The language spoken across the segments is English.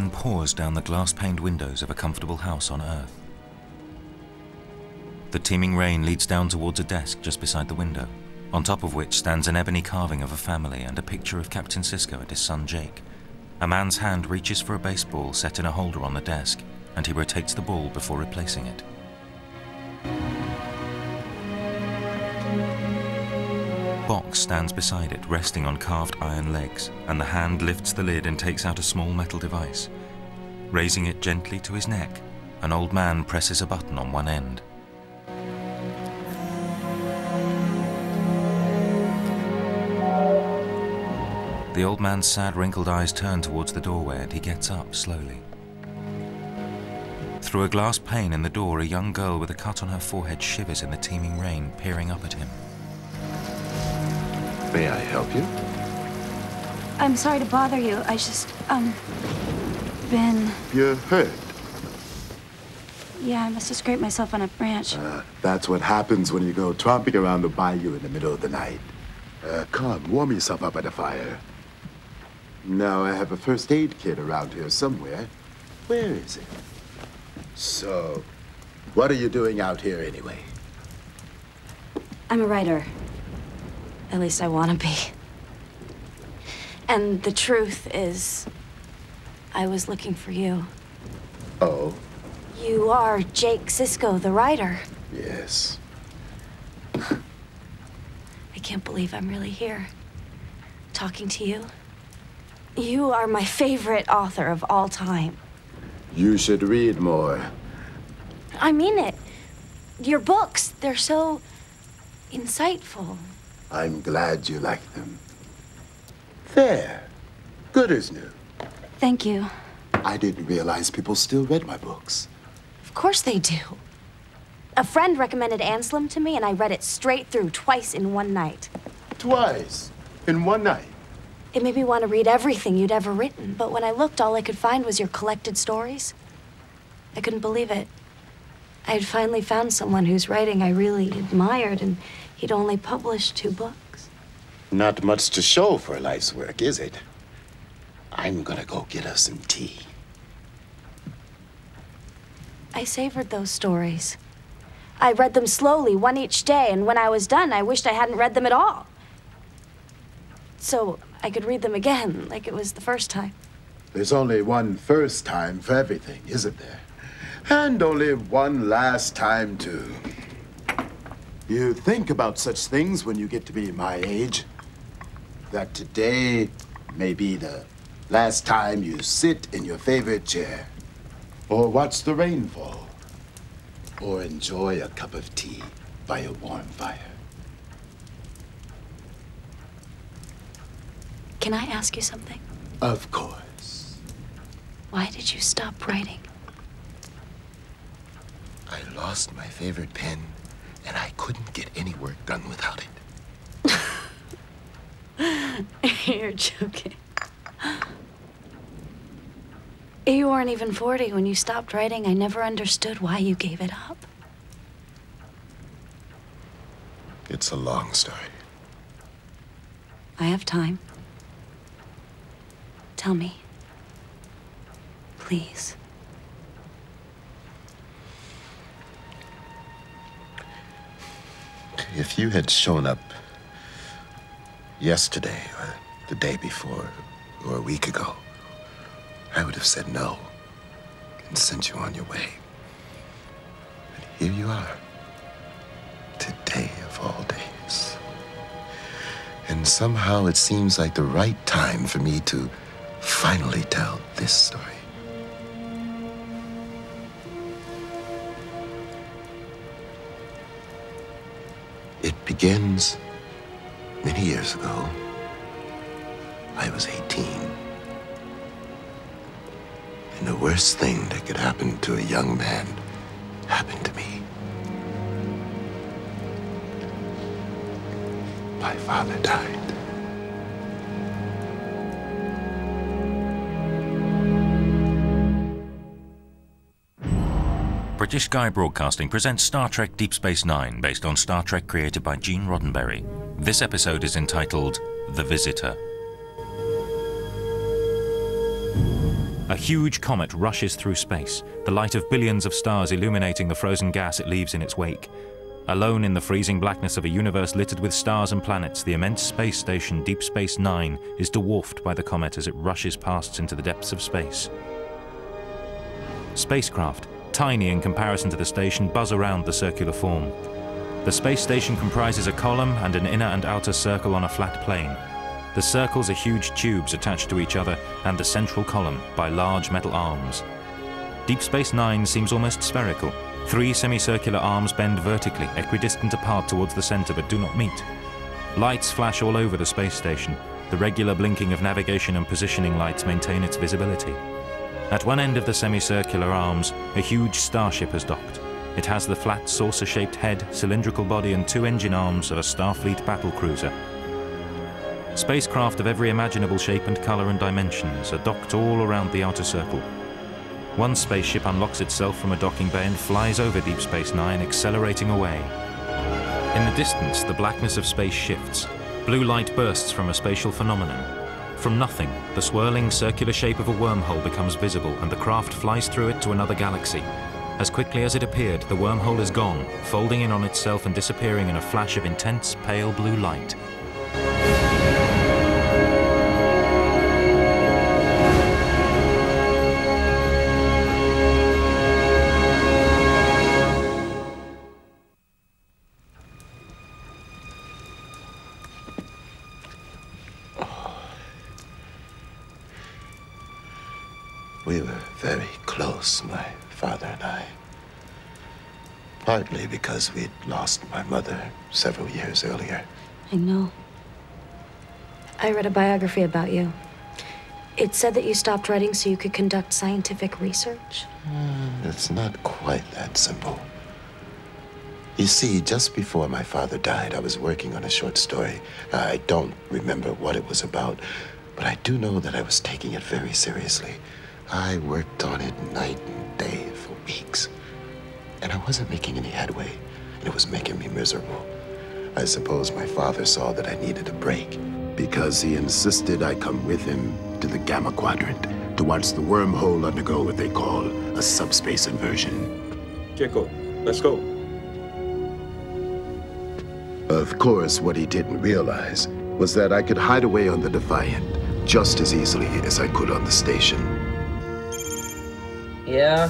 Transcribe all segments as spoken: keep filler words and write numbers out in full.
sun pours down the glass-paned windows of a comfortable house on Earth. The teeming rain leads down towards a desk just beside the window, on top of which stands an ebony carving of a family and a picture of Captain Sisko and his son Jake. A man's hand reaches for a baseball set in a holder on the desk, and he rotates the ball before replacing it. Box stands beside it, resting on carved iron legs, and the hand lifts the lid and takes out a small metal device. Raising it gently to his neck, an old man presses a button on one end. The old man's sad, wrinkled eyes turn towards the doorway, and he gets up slowly. Through a glass pane in the door, a young girl with a cut on her forehead shivers in the teeming rain, peering up at him. May I help you? I'm sorry to bother you. I just, um, been... You're hurt. Yeah, I must have scraped myself on a branch. Uh, that's what happens when you go tromping around the bayou in the middle of the night. Uh, come, warm yourself up at the fire. Now, I have a first aid kit around here somewhere. Where is it? So, what are you doing out here anyway? I'm a writer. At least I want to be. And the truth is, I was looking for you. Oh? You are Jake Sisko, the writer. Yes. I can't believe I'm really here, talking to you. You are my favorite author of all time. You should read more. I mean it. Your books, they're so insightful. I'm glad you like them. There. Good as new. Thank you. I didn't realize people still read my books. Of course they do. A friend recommended Anselm to me, and I read it straight through twice in one night. Twice? In one night? It made me want to read everything you'd ever written, but when I looked, all I could find was your collected stories. I couldn't believe it. I had finally found someone whose writing I really admired, and he'd only published two books. Not much to show for a life's work, is it? I'm gonna go get us some tea. I savored those stories. I read them slowly, one each day, and when I was done, I wished I hadn't read them at all. So I could read them again, like it was the first time. There's only one first time for everything, isn't there? And only one last time, too. You think about such things when you get to be my age. That today may be the last time you sit in your favorite chair, or watch the rain fall, or enjoy a cup of tea by a warm fire. Can I ask you something? Of course. Why did you stop writing? I lost my favorite pen, and I couldn't get any work done without it. You're joking. You weren't even forty when you stopped writing. I never understood why you gave it up. It's a long story. I have time. Tell me. Please. If you had shown up yesterday, or the day before, or a week ago, I would have said no and sent you on your way. But here you are, today of all days. And somehow it seems like the right time for me to finally tell this story. It begins many years ago. I was eighteen. And the worst thing that could happen to a young man happened to me. My father died. British Sky Broadcasting presents Star Trek Deep Space Nine, based on Star Trek created by Gene Roddenberry. This episode is entitled The Visitor. A huge comet rushes through space, the light of billions of stars illuminating the frozen gas it leaves in its wake. Alone in the freezing blackness of a universe littered with stars and planets, the immense space station Deep Space Nine is dwarfed by the comet as it rushes past into the depths of space. Spacecraft, tiny in comparison to the station, buzz around the circular form. The space station comprises a column and an inner and outer circle on a flat plane. The circles are huge tubes attached to each other and the central column by large metal arms. Deep Space Nine seems almost spherical. Three semicircular arms bend vertically, equidistant apart towards the center but do not meet. Lights flash all over the space station. The regular blinking of navigation and positioning lights maintain its visibility. At one end of the semicircular arms, a huge starship has docked. It has the flat, saucer-shaped head, cylindrical body and two engine arms of a Starfleet battlecruiser. Spacecraft of every imaginable shape and color and dimensions are docked all around the outer circle. One spaceship unlocks itself from a docking bay and flies over Deep Space Nine, accelerating away. In the distance, the blackness of space shifts. Blue light bursts from a spatial phenomenon. From nothing, the swirling circular shape of a wormhole becomes visible and the craft flies through it to another galaxy. As quickly as it appeared, the wormhole is gone, folding in on itself and disappearing in a flash of intense, pale blue light. We were very close, my father and I. Partly because we'd lost my mother several years earlier. I know. I read a biography about you. It said that you stopped writing so you could conduct scientific research. Mm, it's not quite that simple. You see, just before my father died, I was working on a short story. I don't remember what it was about, but I do know that I was taking it very seriously. I worked on it night and day for weeks. And I wasn't making any headway, and it was making me miserable. I suppose my father saw that I needed a break, because he insisted I come with him to the Gamma Quadrant to watch the wormhole undergo what they call a subspace inversion. Jacob, let's go. Of course, what he didn't realize was that I could hide away on the Defiant just as easily as I could on the station. Yeah?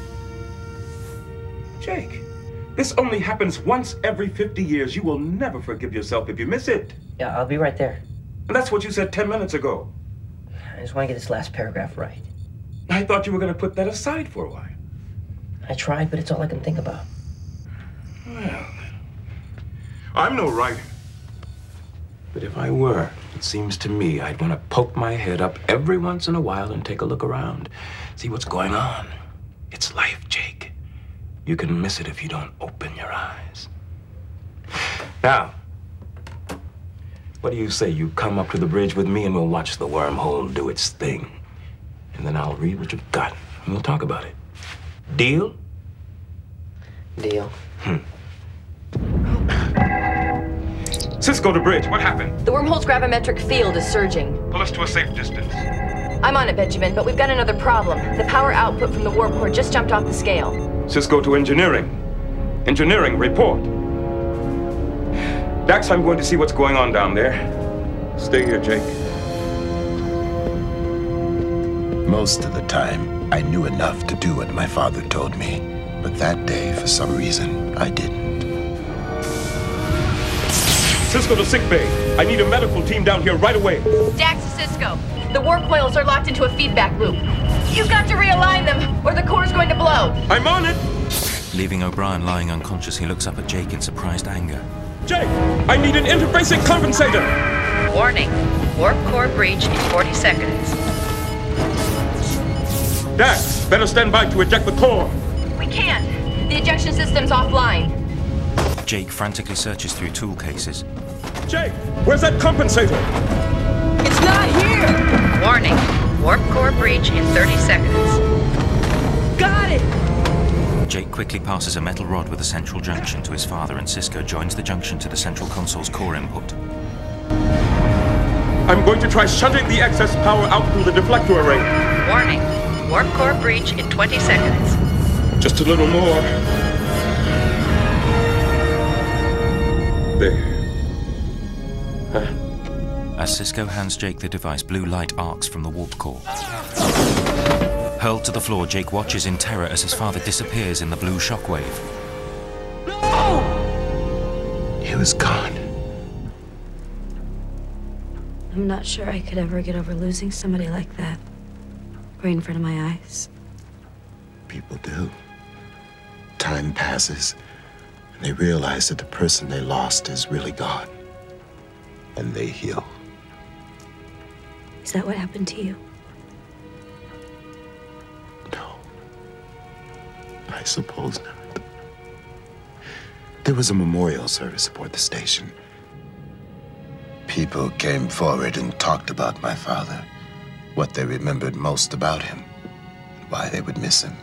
Jake, this only happens once every fifty years. You will never forgive yourself if you miss it. Yeah, I'll be right there. And that's what you said ten minutes ago. I just want to get this last paragraph right. I thought you were going to put that aside for a while. I tried, but it's all I can think about. Well, I'm no writer. But if I were, it seems to me I'd want to poke my head up every once in a while and take a look around. See what's going on. It's life, Jake. You can miss it if you don't open your eyes. Now, what do you say you come up to the bridge with me and we'll watch the wormhole do its thing? And then I'll read what you've got and we'll talk about it. Deal? Deal. Hmm. Cisco to bridge, what happened? The wormhole's gravimetric field is surging. Pull us to a safe distance. I'm on it, Benjamin, but we've got another problem. The power output from the warp core just jumped off the scale. Cisco to engineering. Engineering, report. Dax, I'm going to see what's going on down there. Stay here, Jake. Most of the time, I knew enough to do what my father told me. But that day, for some reason, I didn't. Cisco to sickbay. I need a medical team down here right away. Dax to Cisco. The warp coils are locked into a feedback loop. You've got to realign them, or the core's going to blow. I'm on it. Leaving O'Brien lying unconscious, he looks up at Jake in surprised anger. Jake, I need an interfacing compensator. Warning, warp core breach in forty seconds. Dax, better stand by to eject the core. We can't. The ejection system's offline. Jake frantically searches through tool cases. Jake, where's that compensator? It's not here! Warning, warp core breach in thirty seconds. Got it! Jake quickly passes a metal rod with a central junction to his father, and Cisco joins the junction to the central console's core input. I'm going to try shunting the excess power out through the deflector array. Warning, Warp core breach in twenty seconds. Just a little more. There. Huh? As Cisco hands Jake the device, blue light arcs from the warp core. Hurled to the floor, Jake watches in terror as his father disappears in the blue shockwave. No! He was gone. I'm not sure I could ever get over losing somebody like that. Right in front of my eyes. People do. Time passes, and they realize that the person they lost is really gone. And they heal. Is that what happened to you? No. I suppose not. There was a memorial service aboard the station. People came forward and talked about my father, what they remembered most about him, and why they would miss him.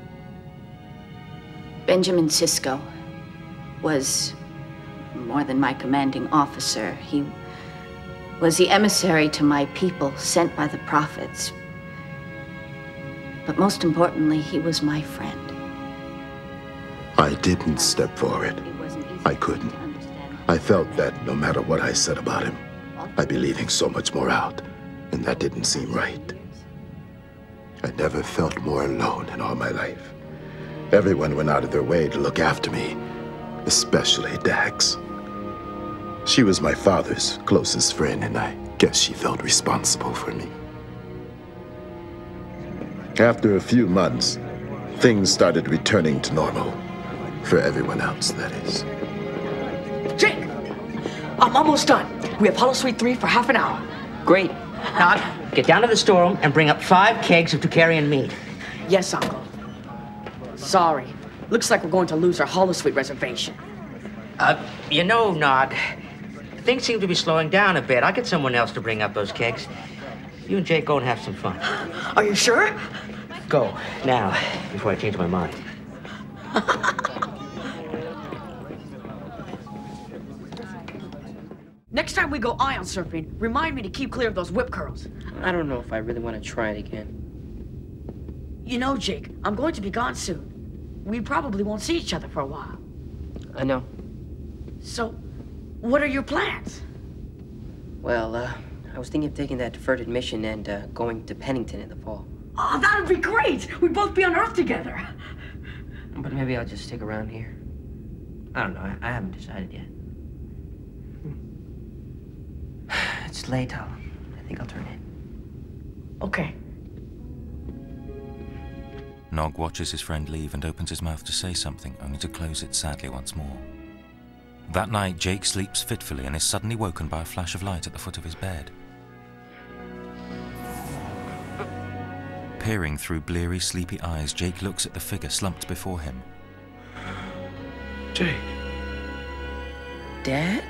Benjamin Sisko was more than my commanding officer. He was the emissary to my people sent by the prophets. But most importantly, he was my friend. I didn't step forward. I couldn't. I felt that no matter what I said about him, I'd be leaving so much more out, and that didn't seem right. I never felt more alone in all my life. Everyone went out of their way to look after me, especially Dax. She was my father's closest friend, and I guess she felt responsible for me. After a few months, things started returning to normal. For everyone else, that is. Jake! I'm almost done. We have Holosuite three for half an hour. Great. Now, get down to the storeroom and bring up five kegs of Tukarian meat. Yes, Uncle. Sorry. Looks like we're going to lose our Holosuite reservation. Uh, you know, Nog, things seem to be slowing down a bit. I'll get someone else to bring up those kegs. You and Jake go and have some fun. Are you sure? Go, now, before I change my mind. Next time we go ion surfing, remind me to keep clear of those whip curls. I don't know if I really want to try it again. You know, Jake, I'm going to be gone soon. We probably won't see each other for a while. I know. So, what are your plans? Well, uh, I was thinking of taking that deferred mission and uh, going to Pennington in the fall. Oh, that would be great! We'd both be on Earth together. But maybe I'll just stick around here. I don't know. I, I haven't decided yet. It's late. I'll, I think I'll turn in. Okay. Nog watches his friend leave and opens his mouth to say something, only to close it sadly once more. That night, Jake sleeps fitfully and is suddenly woken by a flash of light at the foot of his bed. Peering through bleary, sleepy eyes, Jake looks at the figure slumped before him. Jake. Dad?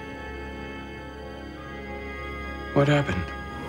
What happened?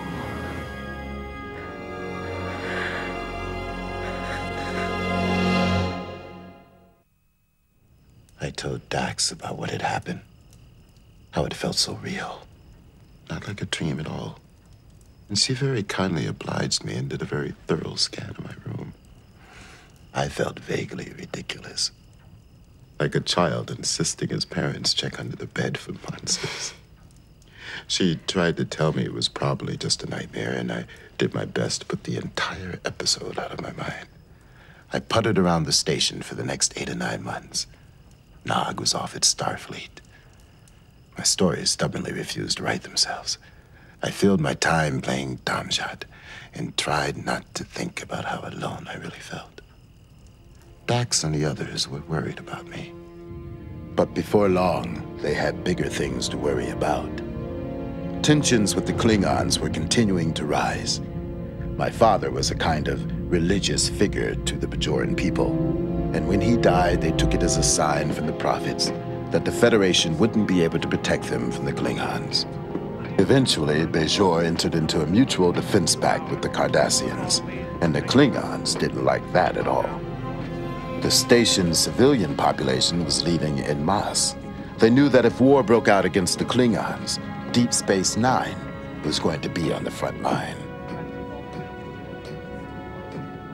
I told Dax about what had happened, how it felt so real, not like a dream at all. And she very kindly obliged me and did a very thorough scan of my room. I felt vaguely ridiculous, like a child insisting his parents check under the bed for monsters. She tried to tell me it was probably just a nightmare, and I did my best to put the entire episode out of my mind. I puttered around the station for the next eight or nine months. Nog was off at Starfleet. My stories stubbornly refused to write themselves. I filled my time playing Damjad and tried not to think about how alone I really felt. Dax and the others were worried about me. But before long, they had bigger things to worry about. Tensions with the Klingons were continuing to rise. My father was a kind of religious figure to the Bajoran people, and when he died, they took it as a sign from the prophets that the Federation wouldn't be able to protect them from the Klingons. Eventually, Bajor entered into a mutual defense pact with the Cardassians, and the Klingons didn't like that at all. The station's civilian population was leaving en masse. They knew that if war broke out against the Klingons, Deep Space Nine was going to be on the front line.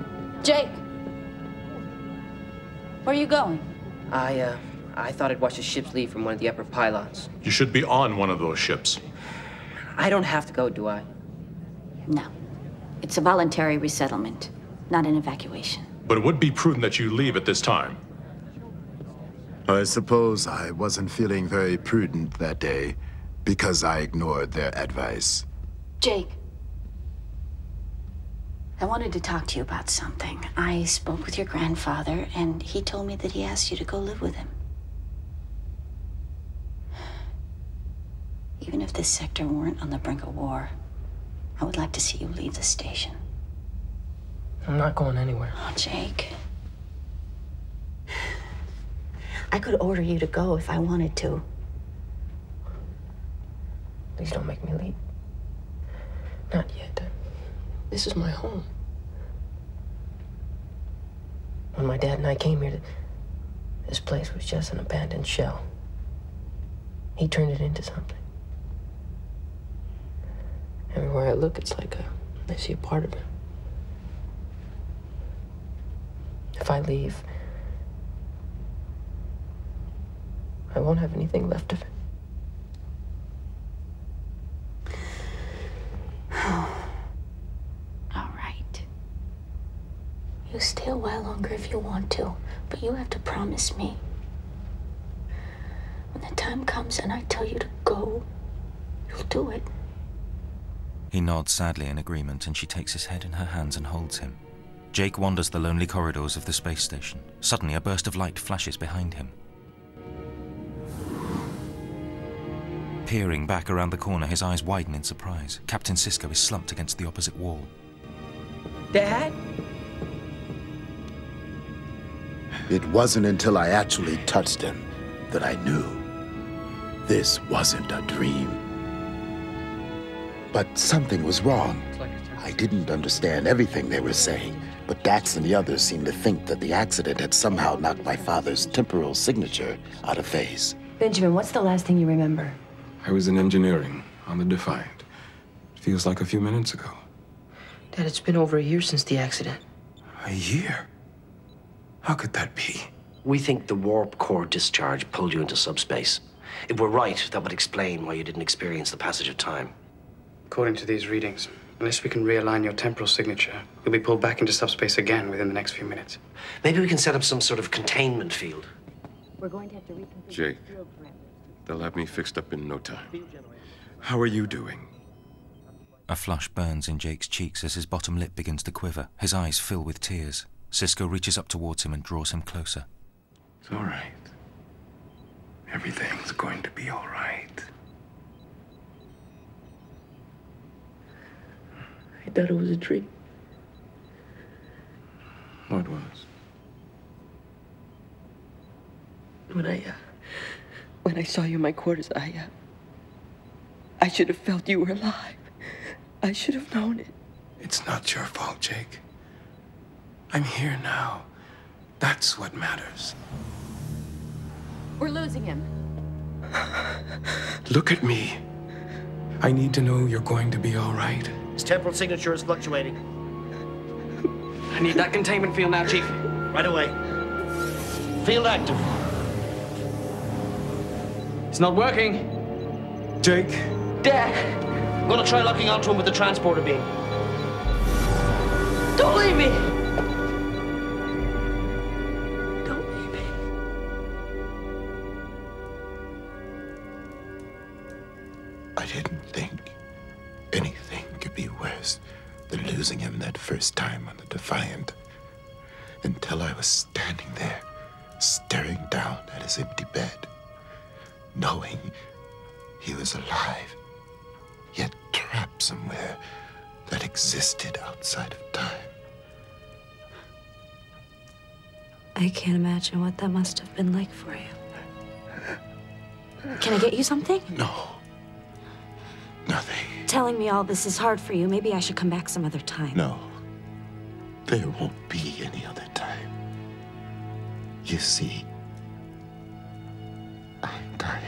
Jake! Where are you going? I, uh, I thought I'd watch the ships leave from one of the upper pylons. You should be on one of those ships. I don't have to go, do I? No. It's a voluntary resettlement, not an evacuation. But it would be prudent that you leave at this time. I suppose I wasn't feeling very prudent that day because I ignored their advice. Jake. I wanted to talk to you about something. I spoke with your grandfather, and he told me that he asked you to go live with him. Even if this sector weren't on the brink of war, I would like to see you leave the station. I'm not going anywhere. Oh, Jake. I could order you to go if I wanted to. Please don't make me leave. Not yet. This is my home. When my dad and I came here, this place was just an abandoned shell. He turned it into something. Everywhere I look, it's like a, I see a part of it. If I leave, I won't have anything left of it. All right. You stay a while longer if you want to, but you have to promise me. When the time comes and I tell you to go, you'll do it. He nods sadly in agreement, and she takes his head in her hands and holds him. Jake wanders the lonely corridors of the space station. Suddenly, a burst of light flashes behind him. Peering back around the corner, his eyes widen in surprise. Captain Sisko is slumped against the opposite wall. Dad? It wasn't until I actually touched him that I knew this wasn't a dream. But something was wrong. I didn't understand everything they were saying, but Dax and the others seemed to think that the accident had somehow knocked my father's temporal signature out of phase. Benjamin, what's the last thing you remember? I was in engineering on the Defiant. It feels like a few minutes ago. Dad, it's been over a year since the accident. A year? How could that be? We think the warp core discharge pulled you into subspace. If we're right, that would explain why you didn't experience the passage of time. According to these readings, unless we can realign your temporal signature, you'll be pulled back into subspace again within the next few minutes. Maybe we can set up some sort of containment field. We're going to have to reconfigure Jake, they'll have me fixed up in no time. How are you doing? A flush burns in Jake's cheeks as his bottom lip begins to quiver. His eyes fill with tears. Sisko reaches up towards him and draws him closer. It's all right. Everything's going to be all right. I thought it was a dream. What was? When I, uh, when I saw you in my quarters, I, uh, I should have felt you were alive. I should have known it. It's not your fault, Jake. I'm here now. That's what matters. We're losing him. Look at me. I need to know you're going to be all right. His temporal signature is fluctuating. I need that containment field now, Chief. Right away. Field active. It's not working. Jake. Dad! I'm gonna try locking onto him with the transporter beam. Don't leave me! Don't leave me. I didn't think anything could be worse than losing him that first time on the Defiant. Until I was standing there, staring down at his empty bed, knowing he was alive, yet trapped somewhere that existed outside of time. I can't imagine what that must have been like for you. Can I get you something? No. Nothing. Telling me all this is hard for you. Maybe I should come back some other time. No. There won't be any other time. You see, I'm dying.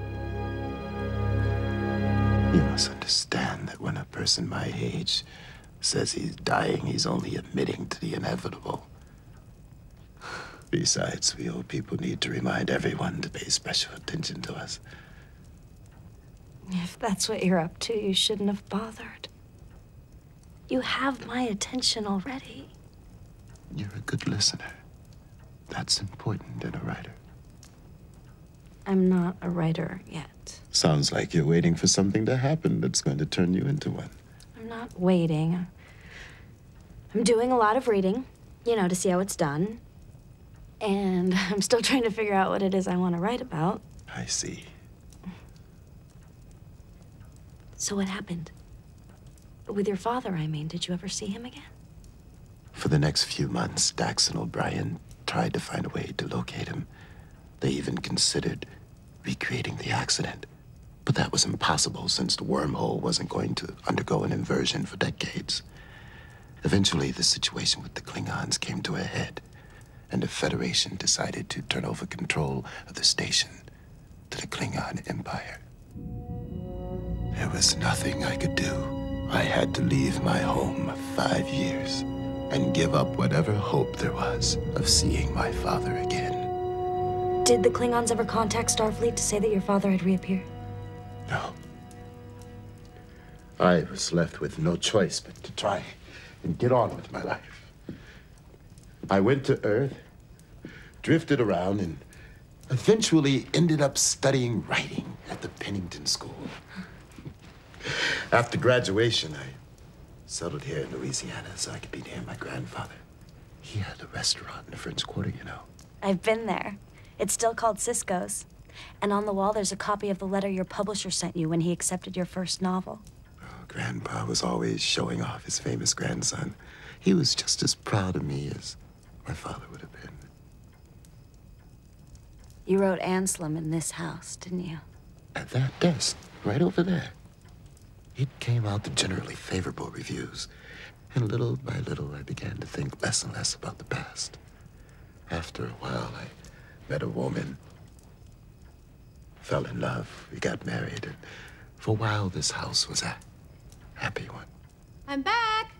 You must understand that when a person my age Says he's dying, he's only admitting to the inevitable. Besides, we old people need to remind everyone to pay special attention to us. If that's what you're up to, you shouldn't have bothered. You have my attention already. You're a good listener. That's important in a writer. I'm not a writer yet. Sounds like you're waiting for something to happen that's going to turn you into one. I'm not waiting. I'm doing a lot of reading, you know, to see how it's done. And I'm still trying to figure out what it is I want to write about. I see. So what happened? With your father, I mean. Did you ever see him again? For the next few months, Dax and O'Brien tried to find a way to locate him. They even considered recreating the accident. But that was impossible since the wormhole wasn't going to undergo an inversion for decades. Eventually, the situation with the Klingons came to a head, and the Federation decided to turn over control of the station to the Klingon Empire. There was nothing I could do. I had to leave my home five years and give up whatever hope there was of seeing my father again. Did the Klingons ever contact Starfleet to say that your father had reappeared? No. I was left with no choice but to try and get on with my life. I went to Earth, drifted around, and eventually ended up studying writing at the Pennington School. After graduation, I settled here in Louisiana so I could be near my grandfather. He had a restaurant in the French Quarter, you know. I've been there. It's still called Cisco's. And on the wall, there's a copy of the letter your publisher sent you when he accepted your first novel. Oh, Grandpa was always showing off his famous grandson. He was just as proud of me as my father would have been. You wrote Anselm in this house, didn't you? At that desk, right over there. It came out to generally favorable reviews. And little by little, I began to think less and less about the past. After a while, I met a woman. Fell in love. We got married. And for a while, this house was a happy one. I'm back.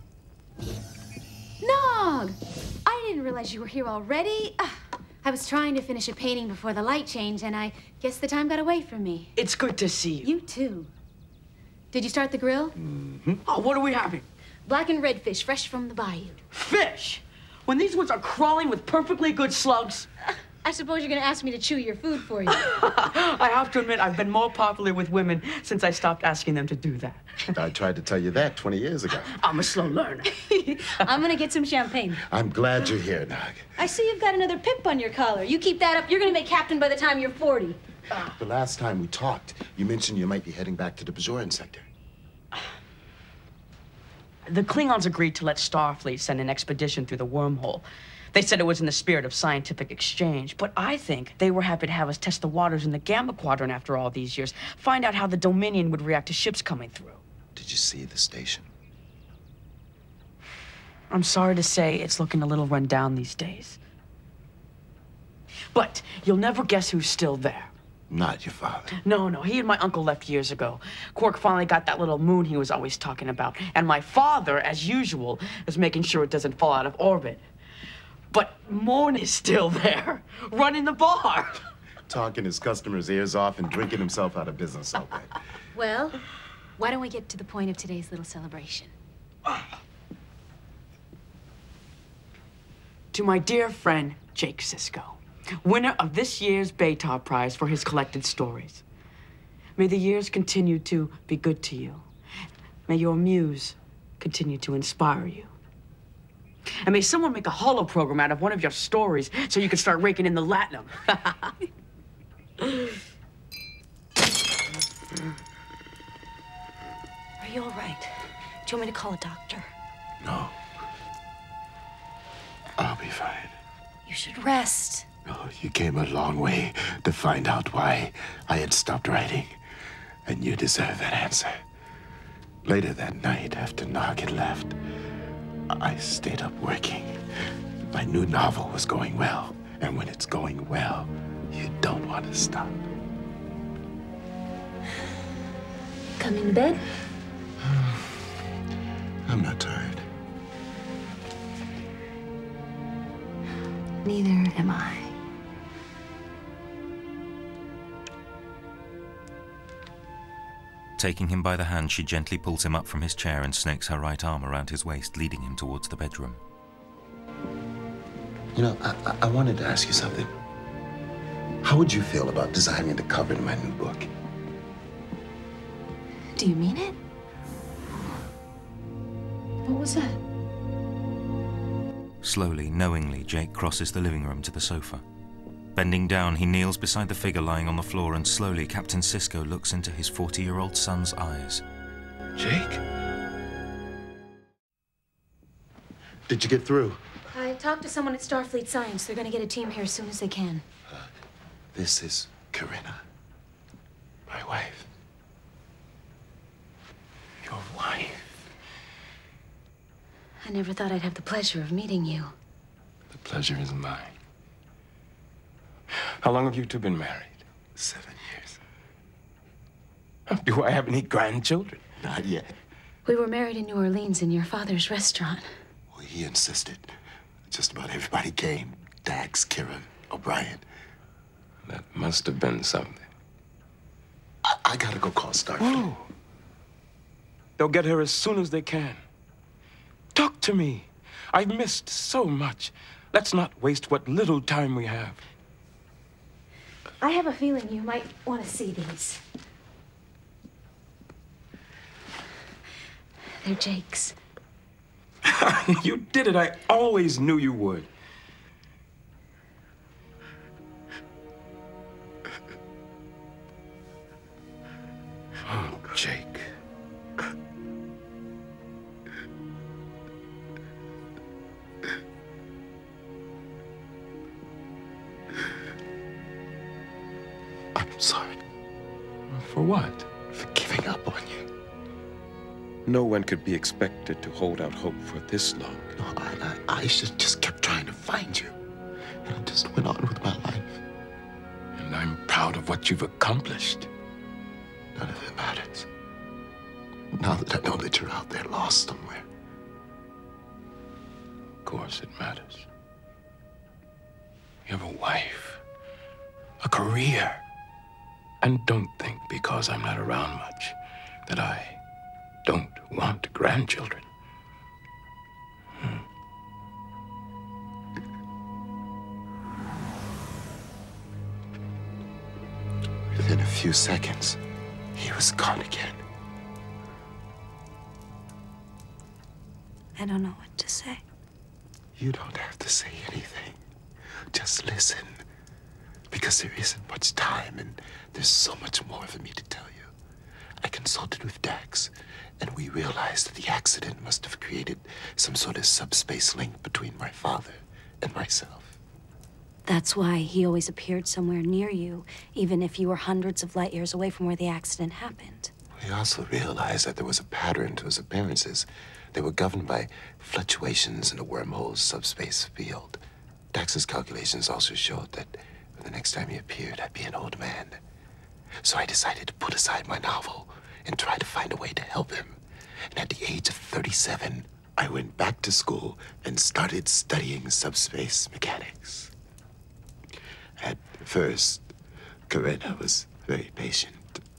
Nog! I didn't realize you were here already. Uh, I was trying to finish a painting before the light changed, and I guess the time got away from me. It's good to see you. You too. Did you start the grill? Mm-hmm. Oh, what are we having? Black and red fish, fresh from the bayou. Fish? When these ones are crawling with perfectly good slugs? Uh, I suppose you're gonna ask me to chew your food for you. I have to admit, I've been more popular with women since I stopped asking them to do that. I tried to tell you that twenty years ago. I'm a slow learner. I'm gonna get some champagne. I'm glad you're here, Nog. I see you've got another pip on your collar. You keep that up, you're gonna make captain by the time you're forty. The last time we talked, you mentioned you might be heading back to the Bajoran sector. The Klingons agreed to let Starfleet send an expedition through the wormhole. They said it was in the spirit of scientific exchange, but I think they were happy to have us test the waters in the Gamma Quadrant after all these years, find out how the Dominion would react to ships coming through. Did you see the station? I'm sorry to say it's looking a little run down these days. But you'll never guess who's still there. Not your father. No, no, he and my uncle left years ago. Quark finally got that little moon he was always talking about. And my father, as usual, is making sure it doesn't fall out of orbit. But Morn is still there, running the bar. Talking his customers' ears off and drinking himself out of business all day. Well, why don't we get to the point of today's little celebration? To my dear friend, Jake Sisko, winner of this year's Baytar Prize for his collected stories. May the years continue to be good to you. May your muse continue to inspire you. And may someone make a holo program out of one of your stories so you can start raking in the latinum. Are you all right? Do you want me to call a doctor? No. I'll be fine. You should rest. Oh, you came a long way to find out why I had stopped writing. And you deserve that answer. Later that night, after Nog had left, I stayed up working. My new novel was going well. And when it's going well, you don't want to stop. Coming to bed? I'm not tired. Neither am I. Taking him by the hand, she gently pulls him up from his chair and snakes her right arm around his waist, leading him towards the bedroom. You know, I, I, I wanted to ask you something. How would you feel about designing the cover to my new book? Do you mean it? What was that? Slowly, knowingly, Jake crosses the living room to the sofa. Bending down, he kneels beside the figure lying on the floor, and slowly Captain Sisko looks into his forty-year-old son's eyes. Jake? Did you get through? I talked to someone at Starfleet Science. They're gonna get a team here as soon as they can. Uh, this is Corinna, my wife. Your wife? I never thought I'd have the pleasure of meeting you. The pleasure is mine. How long have you two been married? Seven years. Do I have any grandchildren? Not yet. We were married in New Orleans in your father's restaurant. Well, he insisted. Just about everybody came. Dax, Kira, O'Brien. That must have been something. I, I gotta go call Starfleet. Oh. They'll get her as soon as they can. Talk to me. I've missed so much. Let's not waste what little time we have. I have a feeling you might want to see these. They're Jake's. You did it. I always knew you would. Oh, Jake. I'm sorry. For what? For giving up on you. No one could be expected to hold out hope for this long. No, I, I, I should just kept trying to find you. And I just went on with my life. And I'm proud of what you've accomplished. None of it matters. Now that I know that you're out there lost somewhere. Of course it matters. You have a wife, a career. And don't think because I'm not around much that I don't want grandchildren. Hmm. Within a few seconds, he was gone again. I don't know what to say. You don't have to say anything. Just listen. Because there isn't much time, and there's so much more for me to tell you. I consulted with Dax, and we realized that the accident must have created some sort of subspace link between my father and myself. That's why he always appeared somewhere near you, even if you were hundreds of light years away from where the accident happened. We also realized that there was a pattern to his appearances. They were governed by fluctuations in the wormhole's subspace field. Dax's calculations also showed that the next time he appeared, I'd be an old man. So I decided to put aside my novel and try to find a way to help him. And at the age of thirty-seven, I went back to school and started studying subspace mechanics. At first, Corinna was very patient.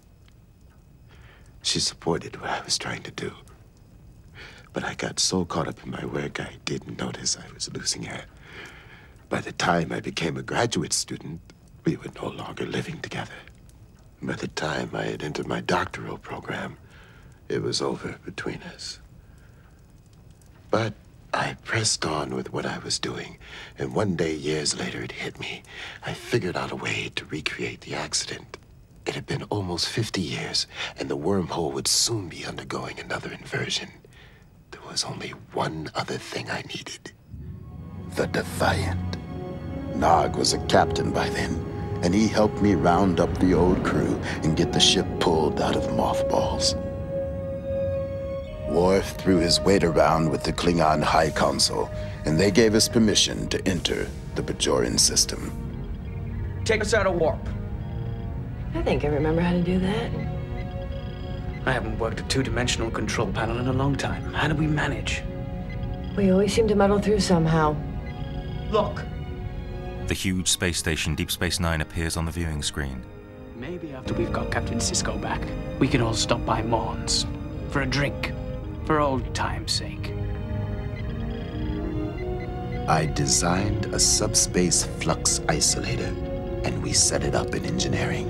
She supported what I was trying to do. But I got so caught up in my work, I didn't notice I was losing her. By the time I became a graduate student, we were no longer living together. By the time I had entered my doctoral program, it was over between us. But I pressed on with what I was doing, and one day, years later, it hit me. I figured out a way to recreate the accident. It had been almost fifty years, and the wormhole would soon be undergoing another inversion. There was only one other thing I needed. The Defiant. Nog was a captain by then, and he helped me round up the old crew and get the ship pulled out of mothballs. Worf threw his weight around with the Klingon High Council, and they gave us permission to enter the Bajoran system. Take us out of warp. I think I remember how to do that. I haven't worked a two-dimensional control panel in a long time. How do we manage? We always seem to muddle through somehow. Look. The huge space station Deep Space Nine appears on the viewing screen. Maybe after we've got Captain Sisko back, we can all stop by Morn's. For a drink. For old time's sake. I designed a subspace flux isolator, and we set it up in engineering.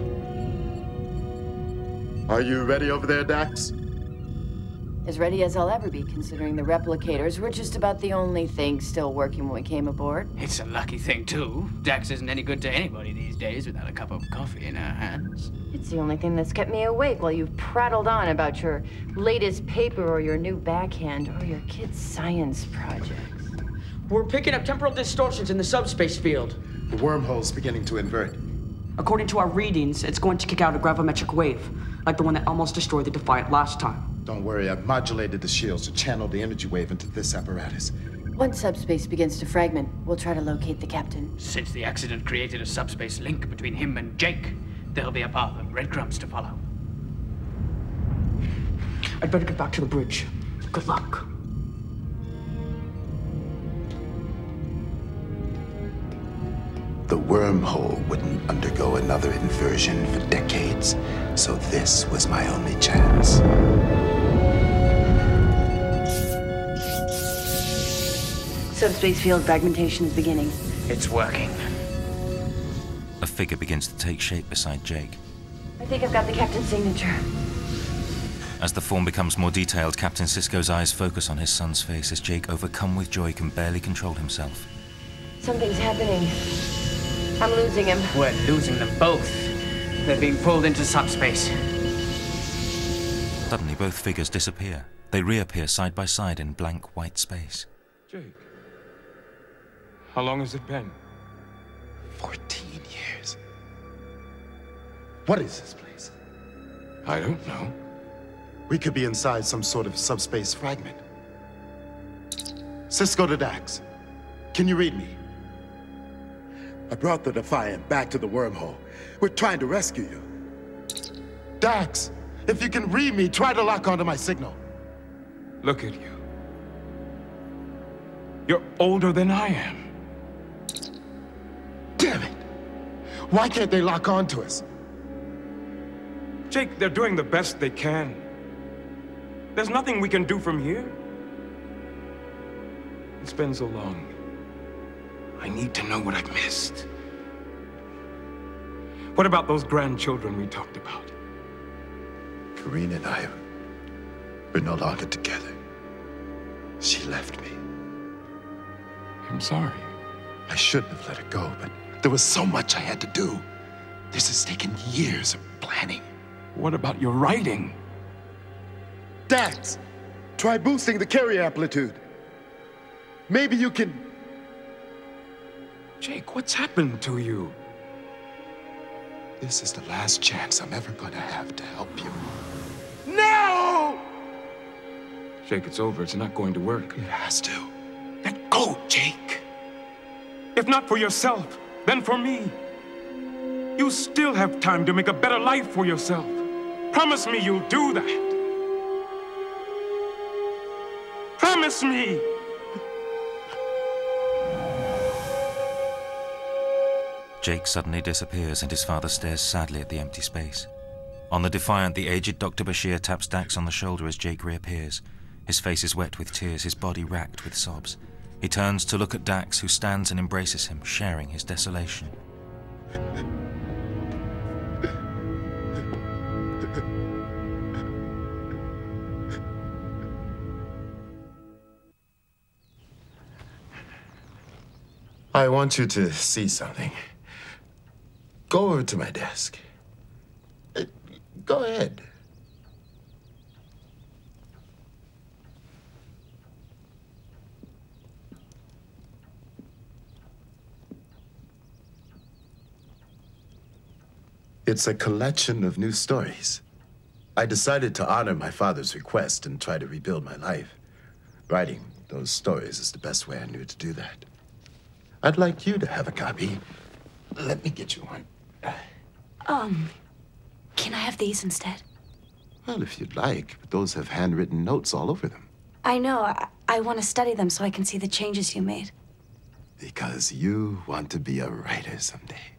Are you ready over there, Dax? As ready as I'll ever be, considering the replicators were just about the only thing still working when we came aboard. It's a lucky thing, too. Dax isn't any good to anybody these days without a cup of coffee in her hands. It's the only thing that's kept me awake while you've prattled on about your latest paper or your new backhand or your kid's science projects. We're picking up temporal distortions in the subspace field. The wormhole's beginning to invert. According to our readings, it's going to kick out a gravimetric wave, like the one that almost destroyed the Defiant last time. Don't worry, I've modulated the shields to channel the energy wave into this apparatus. Once subspace begins to fragment, we'll try to locate the captain. Since the accident created a subspace link between him and Jake, there'll be a path of breadcrumbs to follow. I'd better get back to the bridge. Good luck. The wormhole wouldn't undergo another inversion for decades, so this was my only chance. Subspace field fragmentation is beginning. It's working. A figure begins to take shape beside Jake. I think I've got the captain's signature. As the form becomes more detailed, Captain Sisko's eyes focus on his son's face as Jake, overcome with joy, can barely control himself. Something's happening. I'm losing him. We're losing them both. They're being pulled into subspace. Suddenly, both figures disappear. They reappear side by side in blank white space. Jake, how long has it been? Fourteen years. What is this place? I don't know. We could be inside some sort of subspace fragment. Sisko to Dax, can you read me? I brought the Defiant back to the wormhole. We're trying to rescue you. Dax, if you can read me, try to lock onto my signal. Look at you. You're older than I am. Damn it! Why can't they lock onto us? Jake, they're doing the best they can. There's nothing we can do from here. It's been so long. I need to know what I've missed. What about those grandchildren we talked about? Karina and I, we're no longer together. She left me. I'm sorry. I shouldn't have let her go, but there was so much I had to do. This has taken years of planning. What about your writing? Dax, try boosting the carrier amplitude. Maybe you can... Jake, what's happened to you? This is the last chance I'm ever gonna have to help you. No! Jake, it's over. It's not going to work. It has to. Let go, Jake. If not for yourself, then for me. You still have time to make a better life for yourself. Promise me you'll do that. Promise me! Jake suddenly disappears and his father stares sadly at the empty space. On the Defiant, the aged Doctor Bashir taps Dax on the shoulder as Jake reappears. His face is wet with tears, his body racked with sobs. He turns to look at Dax, who stands and embraces him, sharing his desolation. I want you to see something. Go over to my desk. Uh, go ahead. It's a collection of new stories. I decided to honor my father's request and try to rebuild my life. Writing those stories is the best way I knew to do that. I'd like you to have a copy. Let me get you one. Um, can I have these instead? Well, if you'd like, but those have handwritten notes all over them. I know. I, I want to study them so I can see the changes you made. Because you want to be a writer someday.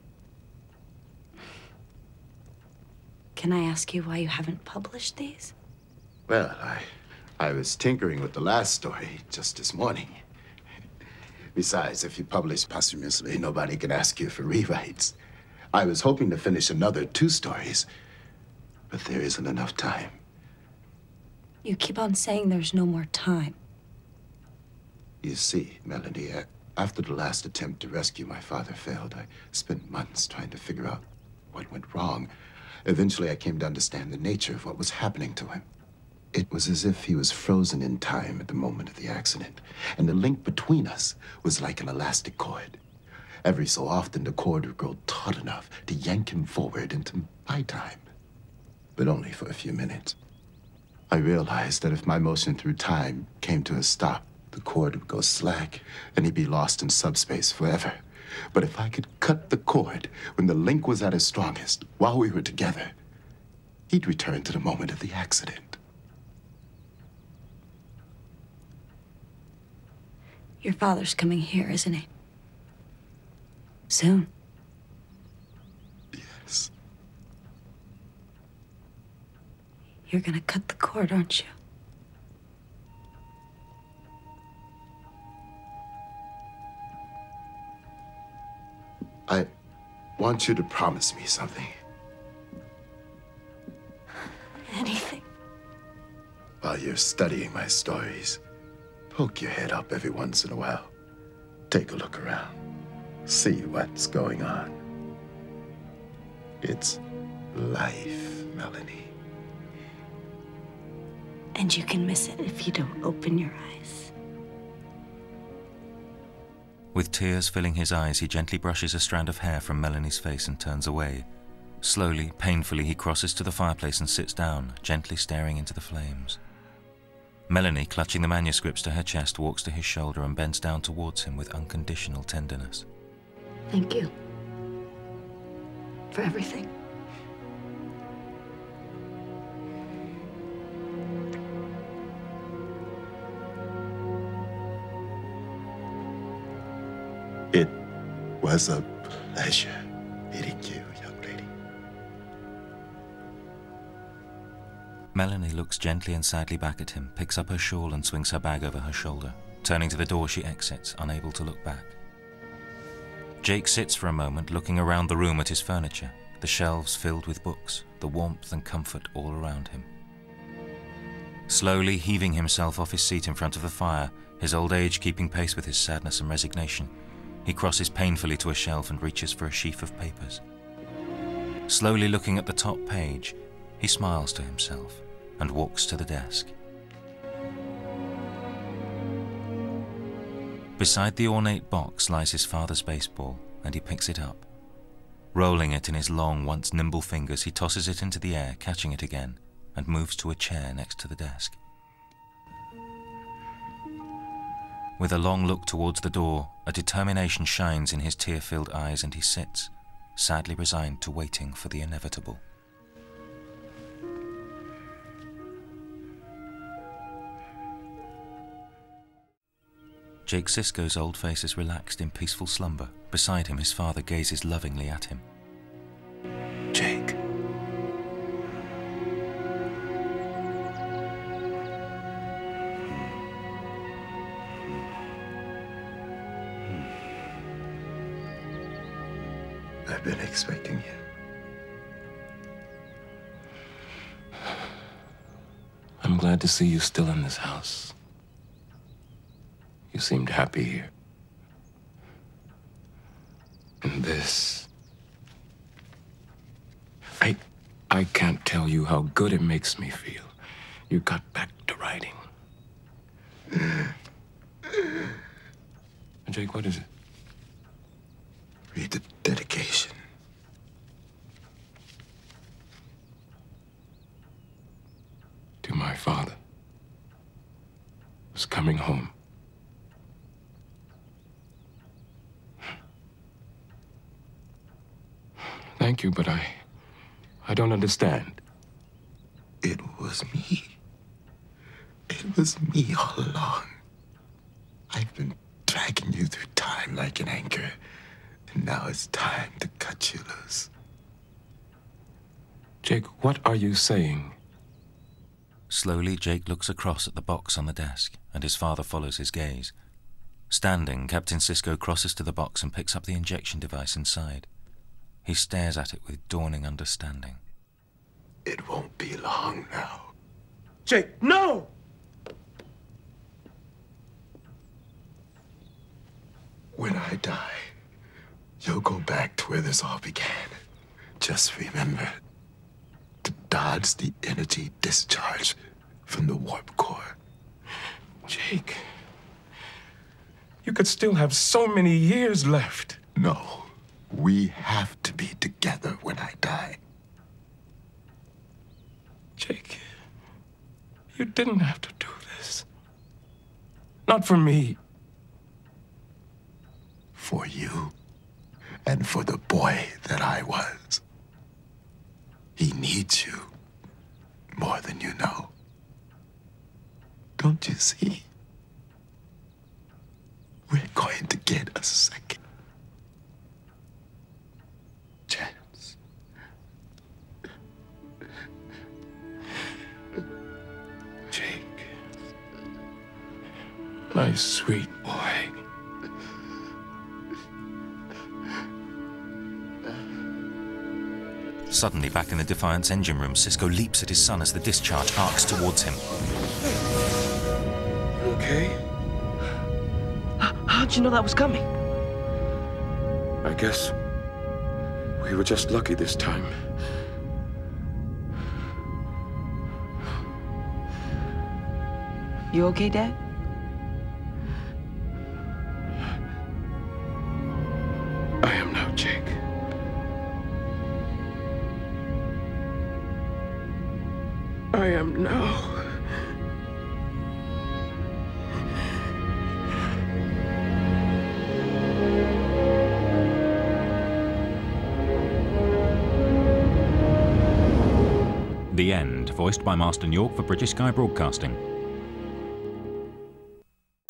Can I ask you why you haven't published these? Well, I, I was tinkering with the last story just this morning. Besides, if you publish posthumously, nobody can ask you for rewrites. I was hoping to finish another two stories, but there isn't enough time. You keep on saying there's no more time. You see, Melanie, after the last attempt to rescue my father failed, I spent months trying to figure out what went wrong. Eventually, I came to understand the nature of what was happening to him. It was as if he was frozen in time at the moment of the accident, and the link between us was like an elastic cord. Every so often, the cord would grow taut enough to yank him forward into my time, but only for a few minutes. I realized that if my motion through time came to a stop, the cord would go slack, and he'd be lost in subspace forever. But if I could cut the cord when the link was at its strongest, while we were together, he'd return to the moment of the accident. Your father's coming here, isn't he? Soon. Yes. You're gonna cut the cord, aren't you? I want you to promise me something. Anything. While you're studying my stories, poke your head up every once in a while. Take a look around. See what's going on. It's life, Melanie. And you can miss it if you don't open your eyes. With tears filling his eyes, he gently brushes a strand of hair from Melanie's face and turns away. Slowly, painfully, he crosses to the fireplace and sits down, gently staring into the flames. Melanie, clutching the manuscripts to her chest, walks to his shoulder and bends down towards him with unconditional tenderness. Thank you. For everything. It was a pleasure meeting you, young lady. Melanie looks gently and sadly back at him, picks up her shawl and swings her bag over her shoulder. Turning to the door, she exits, unable to look back. Jake sits for a moment, looking around the room at his furniture, the shelves filled with books, the warmth and comfort all around him. Slowly heaving himself off his seat in front of the fire, his old age keeping pace with his sadness and resignation, he crosses painfully to a shelf and reaches for a sheaf of papers. Slowly looking at the top page, he smiles to himself and walks to the desk. Beside the ornate box lies his father's baseball, and he picks it up. Rolling it in his long, once nimble fingers, he tosses it into the air, catching it again, and moves to a chair next to the desk. With a long look towards the door, a determination shines in his tear-filled eyes, and he sits, sadly resigned to waiting for the inevitable. Jake Sisko's old face is relaxed in peaceful slumber. Beside him, his father gazes lovingly at him. Jake. I've been expecting you. I'm glad to see you still in this house. You seemed happy here. And this... I... I can't tell you how good it makes me feel. You got back to writing. Jake, what is it? Read the dedication. To my father, who's coming home. Thank you, but I... I don't understand. It was me. It was me all along. I've been dragging you through time like an anchor, and now it's time to cut you loose. Jake, what are you saying? Slowly, Jake looks across at the box on the desk, and his father follows his gaze. Standing, Captain Sisko crosses to the box and picks up the injection device inside. He stares at it with dawning understanding. It won't be long now. Jake, no! When I die, you'll go back to where this all began. Just remember to dodge the energy discharge from the warp core. Jake, you could still have so many years left. No, we have to be together when I die. Jake, you didn't have to do this. Not for me. For you, and for the boy that I was. He needs you more than you know. Don't you see? We're going to get a second chance. Jake, my sweet boy. Suddenly, back in the Defiant's engine room, Sisko leaps at his son as the discharge arcs towards him. You okay? How'd you know that was coming? I guess we were just lucky this time. You okay, Dad? I am now, Jake. I am now. The End, voiced by Marston York for British Sky Broadcasting.